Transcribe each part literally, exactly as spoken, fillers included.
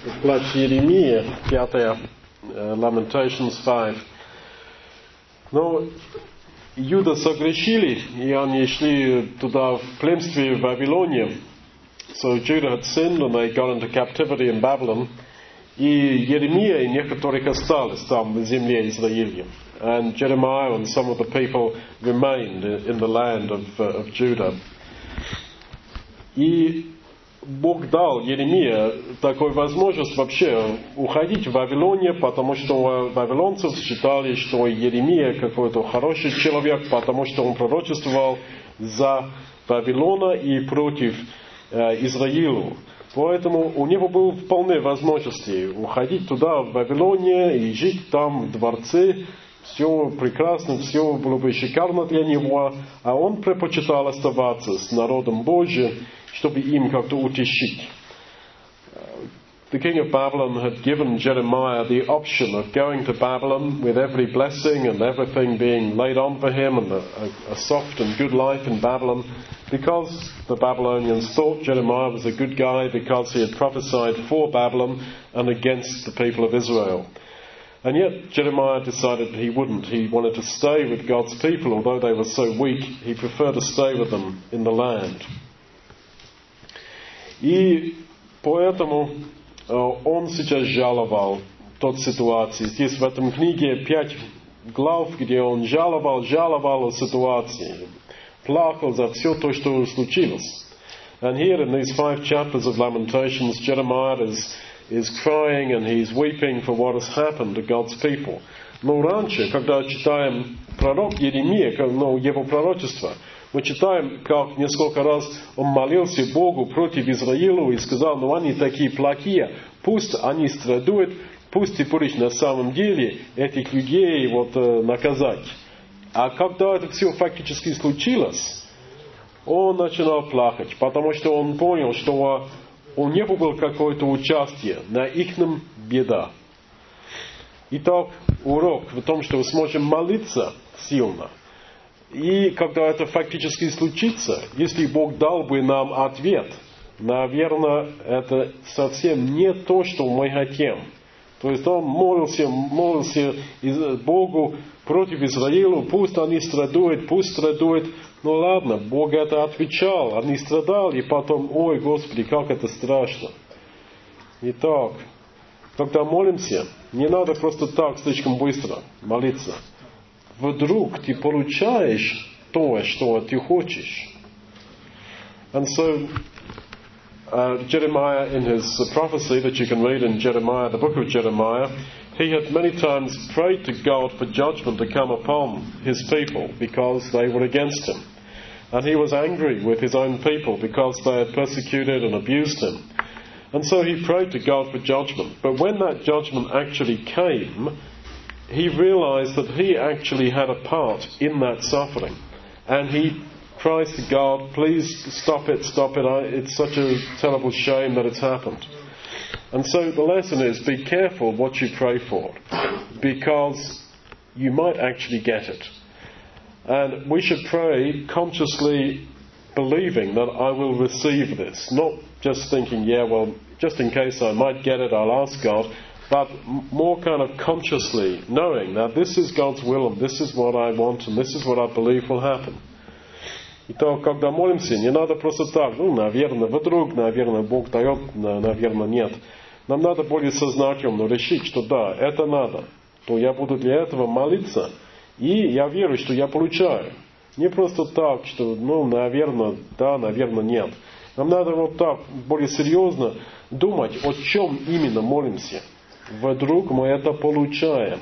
плач Иеремии, пятая, Lamentations пять. Но Юда согрешили, и они шли туда в племстве в Вавилоне. So Judah had sinned and they got into captivity in Babylon. И Еремия и некоторых остались там в земле Израиля. And Jeremiah and some of the people remained in the land of, uh, of Judah. И Бог дал Еремии такую возможность вообще уходить в Вавилоне, потому что вавилонцев считали, что Еремия какой-то хороший человек, потому что он пророчествовал за Вавилона и против э, Израиля. Поэтому у него было вполне возможности уходить туда, в Вавилоне, и жить там в дворце. Все прекрасно, все было бы шикарно для него, а он предпочитал оставаться с народом Божьим, чтобы им как-то утешить. The king of Babylon had given Jeremiah the option of going to Babylon with every blessing and everything being laid on for him and a, a, a soft and good life in Babylon, because the Babylonians thought Jeremiah was a good guy because he had prophesied for Babylon and against the people of Israel. And yet Jeremiah decided he wouldn't. He wanted to stay with God's people, although they were so weak. He preferred to stay with them in the land. И поэтому он сейчас жаловал тот ситуации. Здесь в этом книге пять глав, где он жаловал, жаловал о ситуации. Плакал за все то, что случилось. And here in these five chapters of Lamentations, Jeremiah is, is crying and he's weeping for what has happened to God's people. Но раньше, когда читаем пророк Иеремия, ну, его пророчество, мы читаем, как несколько раз он молился Богу против Израиля и сказал, ну они такие плохие, пусть они страдают, пусть ты будешь на самом деле этих людей вот, э, наказать. А когда это все фактически случилось, он начинал плакать, потому что он понял, что у него было какое-то участие на ихнем беда. Итак, урок в том, что мы сможем молиться сильно. И когда это фактически случится, если Бог дал бы нам ответ, наверное, это совсем не то, что мы хотим. То есть он молился, молился Богу против Израиля, пусть они страдают, пусть страдают. Ну ладно, Бог это отвечал, они страдали, и потом, ой, Господи, как это страшно. Итак, когда молимся, не надо просто так слишком быстро молиться. Вдруг ты получаешь то, что ты хочешь. And so, uh, Jeremiah, in his uh, prophecy that you can read in Jeremiah, the book of Jeremiah, he had many times prayed to God for judgment to come upon his people because they were against him. And he was angry with his own people because they had persecuted and abused him. And so he prayed to God for judgment. But when that judgment actually came, he realized that he actually had a part in that suffering. And he cries to God, please stop it, stop it. I, it's such a terrible shame that it's happened. And so the lesson is, be careful what you pray for, because you might actually get it. And we should pray consciously believing that I will receive this. Not just thinking, yeah, well, just in case I might get it, I'll ask God. But more kind of consciously knowing that this is God's will and this is what I want and this is what I believe will happen. Итак, когда молимся, не надо просто так, ну, наверное, вдруг, наверное, Бог дает, наверное, нет. Нам надо более сознательно решить, что да, это надо. То я буду для этого молиться, и я верю, что я получаю. Не просто так, что, ну, наверное, да, наверное, нет. Нам надо вот так, более серьезно думать, о чем именно молимся. Вдруг мы это получаем.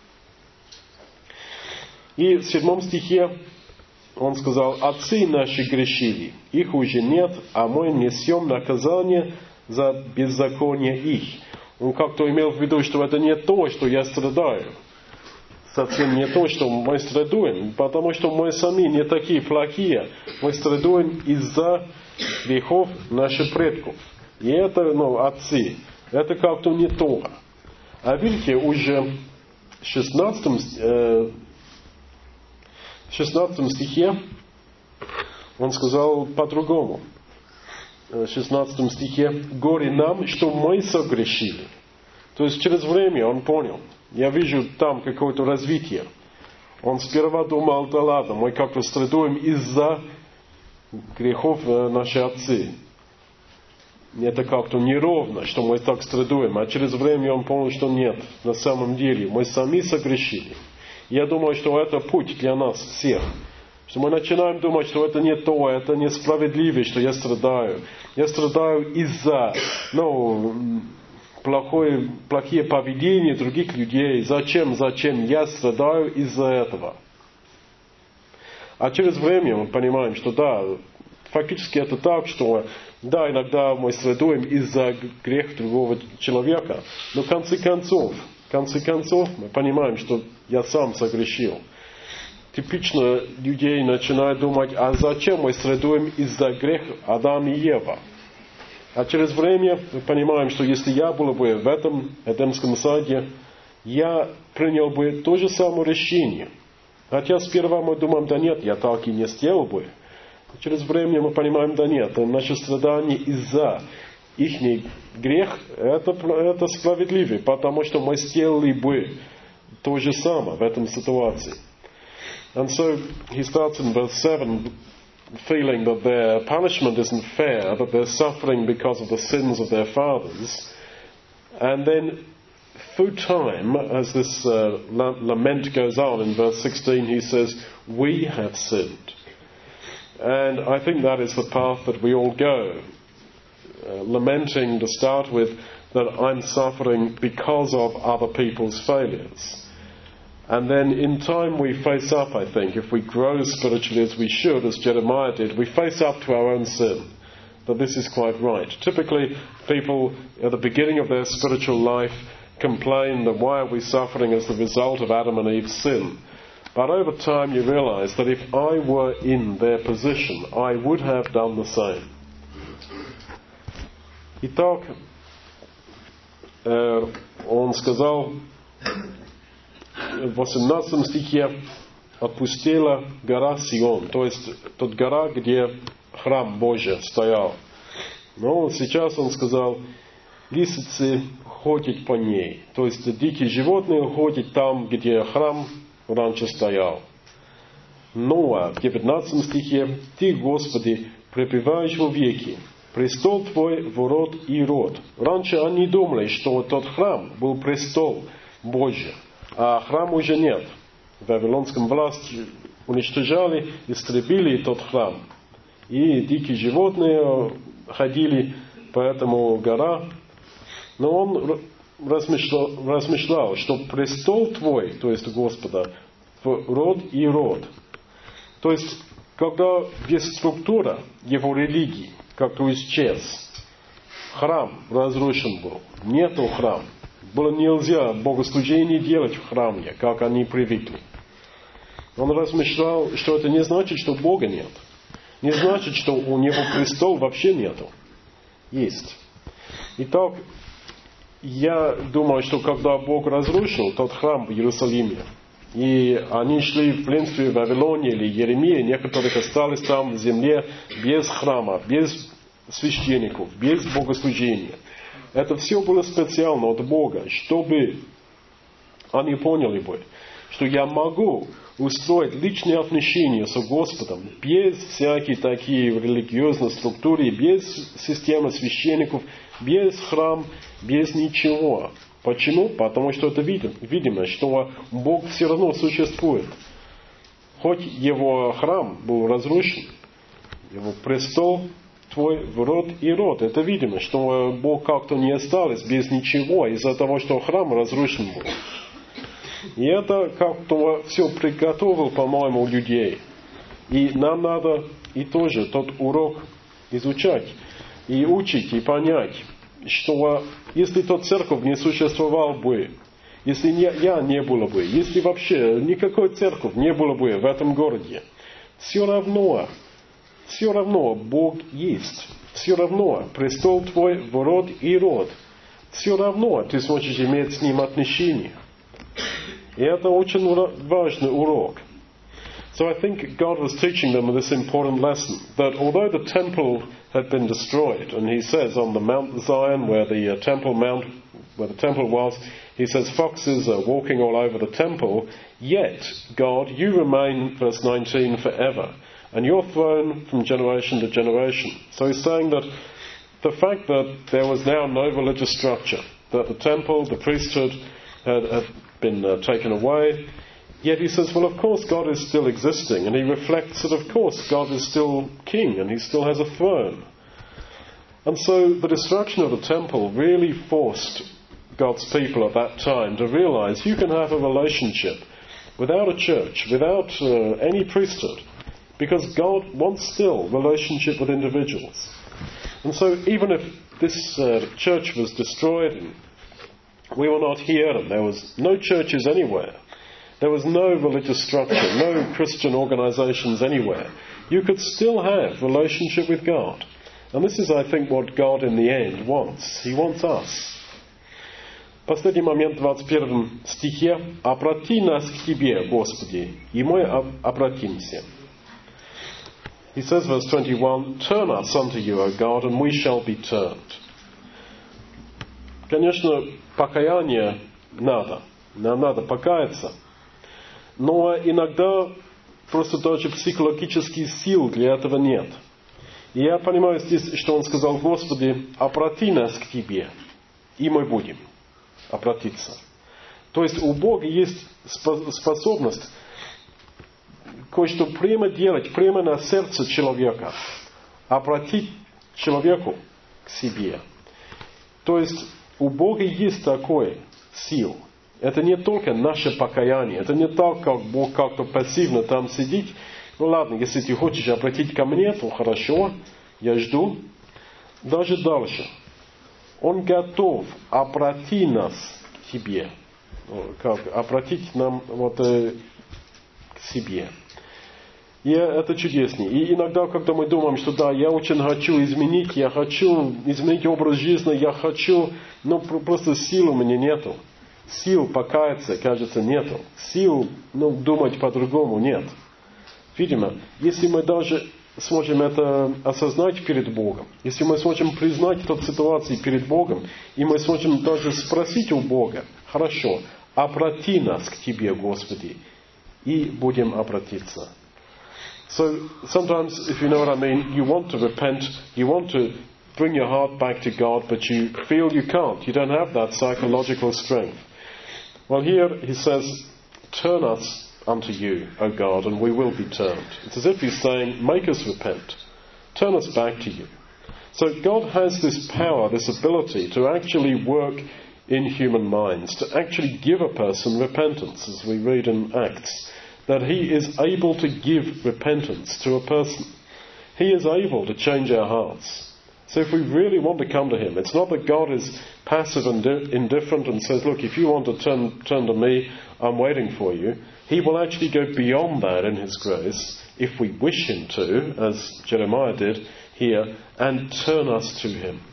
И в седьмом стихе он сказал, «Отцы наши грешили, их уже нет, а мы несем наказание за беззаконие их». Он как-то имел в виду, что это не то, что я страдаю. Совсем не то, что мы страдаем, потому что мы сами не такие плохие. Мы страдаем из-за грехов наших предков. И это, ну, отцы. Это как-то не то. А видите, уже в шестнадцатом, э, шестнадцатом стихе он сказал по-другому. шестнадцатом стихе, «Горе нам, что мы согрешили». То есть через время он понял. Я вижу там какое-то развитие. Он сперва думал, да ладно, мы как-то страдуем из-за грехов наших отцы. Это как-то неровно, что мы так страдуем. А через время он понял, что нет, на самом деле мы сами согрешили. Я думаю, что это путь для нас всех. Что мы начинаем думать, что это не то, это несправедливо, что я страдаю. Я страдаю из-за, ну, плохое, плохие поведения других людей. Зачем, зачем я страдаю из-за этого? А через время мы понимаем, что да, фактически это так, что да, иногда мы страдаем из-за греха другого человека, но в конце концов, в конце концов мы понимаем, что я сам согрешил. Типично людей начинают думать, а зачем мы страдаем из-за греха Адама и Евы? А через время мы понимаем, что если я был бы в этом Эдемском саде, я принял бы то же самое решение. Хотя сперва мы думаем, да нет, я так и не сделал бы. Через время мы понимаем, да нет, наше страдание из-за их грех, это, это справедливо, потому что мы сделали бы то же самое в этом ситуации. And so he starts in verse seven feeling that their punishment isn't fair, that they're suffering because of the sins of their fathers. And then through time, as this uh, lament goes on in verse sixteen, he says, we have sinned. And I think that is the path that we all go. Uh, lamenting to start with that I'm suffering because of other people's failures. And then in time we face up, I think, if we grow spiritually as we should, as Jeremiah did, we face up to our own sin. That this is quite right. Typically, people at the beginning of their spiritual life complain that why are we suffering as the result of Adam and Eve's sin? But over time you realize that if I were in their position, I would have done the same. Итак, э, он сказал в восемнадцатом стихе, «Отпустела гора Сион», то есть тот гора, где храм Божий стоял. Но сейчас он сказал, лисицы ходят по ней, то есть дикие животные ходят там, где храм раньше стоял. Ну а в девятнадцатом стихе, «Ты, Господи, пребываешь во веки, престол Твой ворот и род». Раньше они думали, что тот храм был престол Божий, а храма уже нет. В Вавилонском власти уничтожали, истребили тот храм. И дикие животные ходили по этому гора. Но он размышлял, размышлял, что престол Твой, то есть Господа, род и род. То есть, когда весь структура его религии как-то исчез, храм разрушен был, нету храма. Было нельзя богослужение делать в храме, как они привыкли. Он размышлял, что это не значит, что Бога нет. Не значит, что у Него престол вообще нету. Есть. Итак, я думаю, что когда Бог разрушил тот храм в Иерусалиме, и они шли в пленстве в Вавилоне или Еремии, некоторых остались там в земле без храма, без священников, без богослужения. Это все было специально от Бога, чтобы они поняли бы, что я могу устроить личные отношения с Господом без всяких таких религиозной структуры, без системы священников, без храма, без ничего. Почему? Потому что это видимо, что Бог все равно существует. Хоть его храм был разрушен, его престол Твой род и род. Это видимо, что Бог как-то не остался без ничего из-за того, что храм разрушен был. И это как-то все приготовил, по-моему, людей. И нам надо и тоже тот урок изучать, и учить, и понять, что если тот церковь не существовал бы, если не, я не было бы, если вообще никакой церковь не было бы в этом городе, все равно, все равно Бог есть. Все равно престол Твой в род и род. Все равно ты сможешь иметь с Ним отношения. И это очень важный урок. So I think God was teaching them this important lesson, that although the temple had been destroyed. And he says on the Mount Zion, where the uh, temple mount, where the temple was, he says, foxes are walking all over the temple, yet, God, you remain, verse nineteen, forever, and your throne from generation to generation. So he's saying that the fact that there was now no religious structure, that the temple, the priesthood had, had been uh, taken away, yet he says, well, of course God is still existing, and he reflects that, of course, God is still king, and he still has a throne. And so the destruction of the temple really forced God's people at that time to realize you can have a relationship without a church, without uh, any priesthood, because God wants still relationship with individuals. And so even if this uh, church was destroyed and we were not here and there was no churches anywhere, there was no religious structure, no Christian organizations anywhere, you could still have relationship with God. And this is, I think, what God in the end wants. He wants us. Последний момент в двадцать первом стихе. «Обрати нас к Тебе, Господи, и мы обратимся». He says, verse twenty-one, «Turn us unto you, O God, and we shall be turned». Конечно, покаяние надо. Нам надо покаяться. Но иногда просто даже психологических сил для этого нет. И я понимаю здесь, что он сказал, Господи, обрати нас к Тебе, и мы будем обратиться. То есть у Бога есть способность кое-что прямо делать, прямо на сердце человека, обратить человеку к себе. То есть у Бога есть такой сил. Это не только наше покаяние, это не так, как Бог как-то пассивно там сидит. Ну ладно, если ты хочешь обратить ко мне, то хорошо, я жду. Даже дальше. Он готов обратить нас к себе. Как? Обратить нам вот, э, к себе. И это чудеснее. И иногда, когда мы думаем, что да, я очень хочу изменить, я хочу изменить образ жизни, я хочу, но просто сил у меня нету. Сил покаяться, кажется, нету. Сил, ну, думать по-другому нет. Видимо, если мы даже сможем это осознать перед Богом, если мы сможем признать эту ситуацию перед Богом, и мы сможем даже спросить у Бога, хорошо, обрати нас к Тебе, Господи, и будем обратиться. So, sometimes, if you know what I mean, you want to repent, you want to bring your heart back to God, but you feel you can't. You don't have that psychological strength. Well, here he says, turn us unto you, O God, and we will be turned. It's as if he's saying, make us repent. Turn us back to you. So God has this power, this ability to actually work in human minds, to actually give a person repentance, as we read in Acts, that he is able to give repentance to a person. He is able to change our hearts. So if we really want to come to Him, it's not that God is passive and indifferent and says, look, if you want to turn, turn to me, I'm waiting for you. He will actually go beyond that in His grace, if we wish Him to, as Jeremiah did here, and turn us to Him.